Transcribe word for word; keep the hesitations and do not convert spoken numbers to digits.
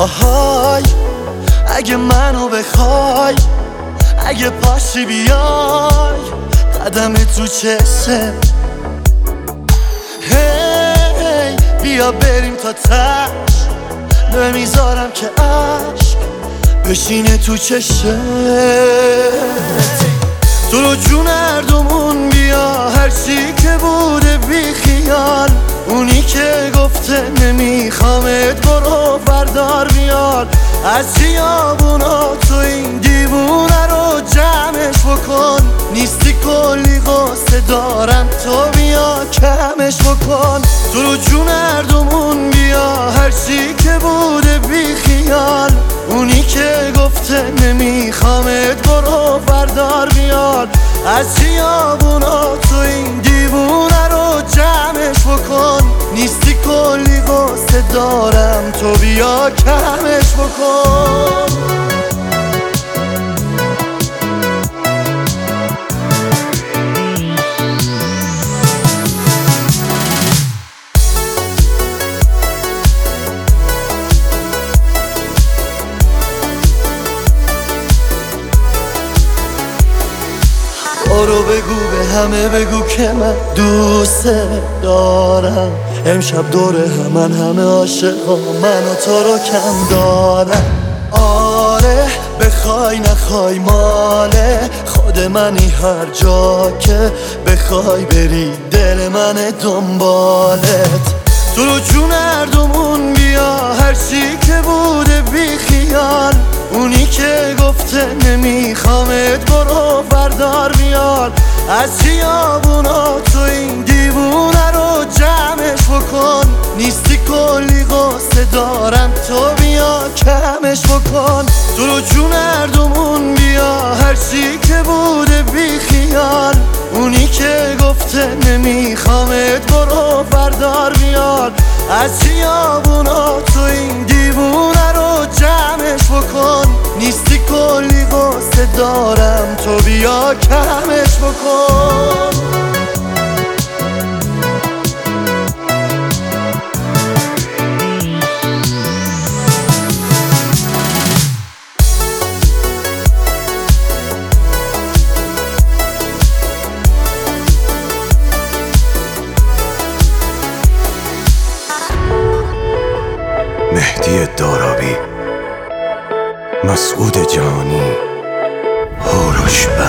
آهای اگه منو بخوای، اگه پاشی بیای قدم تو چشه، هی بیا بریم تا تش، نمیذارم که عشق بشینه تو چشه. تو رو جون هردومون بیا، هرچی که بوده بی خیال، اونی که گفته نمیخوامت برو بردار بیار. از خیابونا تو این دیوونه رو جمعش بکن، نیستی کلی قصه دارم تو بیا کمش بکن. تو رو جون هردومون بیا، هرچی که بوده بی خیال، اونی که گفته نمیخوامت برو بردار بیار. از خیابونا تو این دیوونه رو جمعش بکن، نیستی کلی قصه دارم تو بیا کمش بکن. برو بگو به همه بگو که من دوست دارم، امشب دور همن همه عاشقا من و تو رو کم دارم. آره بخوای نخوای ماله خود منی، هر جا که بخوای بری دل من دنبالت. تو رو جون هردومون بیا، هرچی که بوده بی خیال، اونی که گفته نمیخوامت برو بردار بیار. از خیابونا تو این دیوونه رو جمعش بکن، نیستی کلی قصه دارم تو بیا کمش بکن. تو رو جون هردومون بیا، هرچی که بوده بی خیال، اونی که گفته نمیخوامت برو بردار بیار. از خیابونا تو این دیوونه رو جمعش بکن، نیستی کلی قصه دارم تو بیا کمش بکن. مهدی دارابی، مسعود جانی، هوروش.